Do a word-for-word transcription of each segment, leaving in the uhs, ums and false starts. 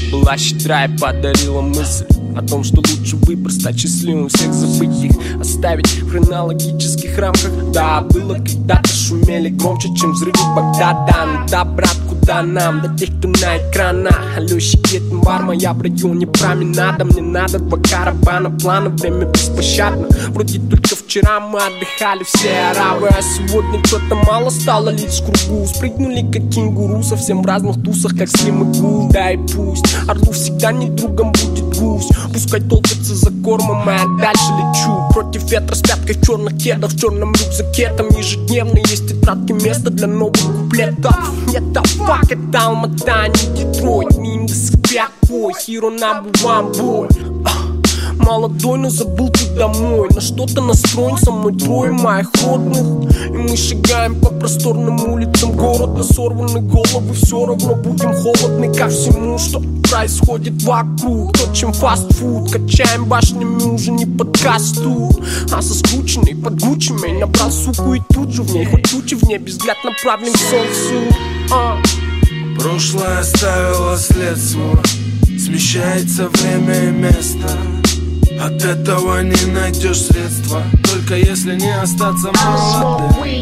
была щедра и подарила мысль о том, что лучше выбор стать счастливым, всех забыть их, оставить в хронологических рамках. Да, было когда-то, шумели громче, чем взрывы Багдада. Ну да, брат, куда нам, до тех, кто на экранах. Алло, щекет, бар, моя в районе променада. Мне надо два каравана, плана, время беспощадно. Вроде только вчера мы отдыхали все арабы, а сегодня что-то мало стало лить в кругу. Спрыгнули как кенгуру, совсем в разных тусах, как Слим и Гул. Да и пусть орлу всегда не другом будет гусь. Пускай толкается за кормом, а я дальше лечу. Против ветра с пяткой в черных кедах, в черном рюкзаке. Там ежедневно есть тетрадки, место для новых куплетов. Это фак, это Алмата, не Детройт. Не индосфиакой, hero number one boy. Молодой, но забыл ты домой. На что-то настроен, со мной трое моих родных. И мы шагаем по просторным улицам города. Сорваны головы, все равно будем холодны ко всему, что происходит вокруг. То, чем фастфуд, качаем башнями уже не под касту, а со скрученной под гучами. Набрал суку и тут же в ней хоть тучи в небе, взгляд направлен к солнцу. а. Прошлое оставило след свой, смещается время и место. От этого не найдешь средства, только если не остаться молодым.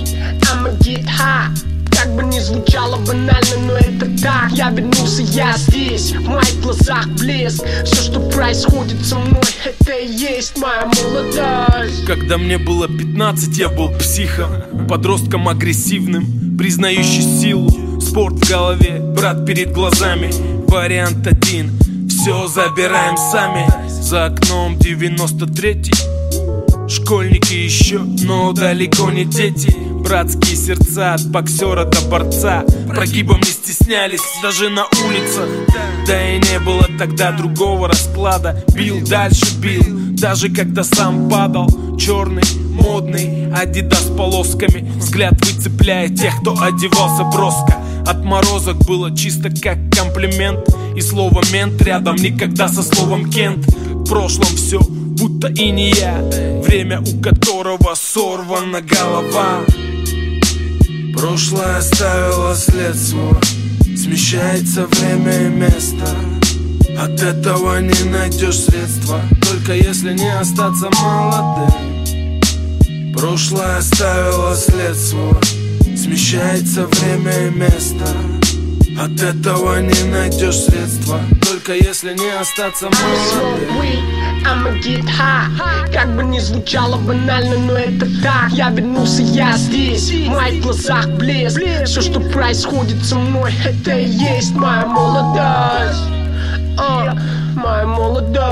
Как бы ни звучало банально, но это так. Я вернулся, я здесь, в моих глазах блеск. Все, что происходит со мной, это и есть моя молодость. Когда мне было пятнадцать, я был психом, подростком агрессивным, признающий силу. Спорт в голове, брат перед глазами. Вариант один, все забираем сами. За окном девяносто третий. Школьники еще, но далеко не дети. Братские сердца от боксера до борца. Прогибом не стеснялись даже на улице. Да и не было тогда другого расклада. Бил, дальше бил, даже когда сам падал. Черный, модный, Адидас с полосками. Взгляд выцепляя тех, кто одевался броско. Отморозок было чисто как комплимент. И слово мент рядом никогда со словом Кент. В прошлом все будто и не я, время у которого сорвана голова. Прошлое оставило след свой, смещается время и место. От этого не найдешь средства, только если не остаться молодым. Прошлое оставило след свой, смещается время и место. От этого не найдешь средства, только если не остаться молодым. I'ma get high. Как бы ни звучало банально, но это так. Я вернулся, я здесь, в моих глазах блеск. Все, что происходит со мной, это и есть моя молодость. uh, Моя молодость.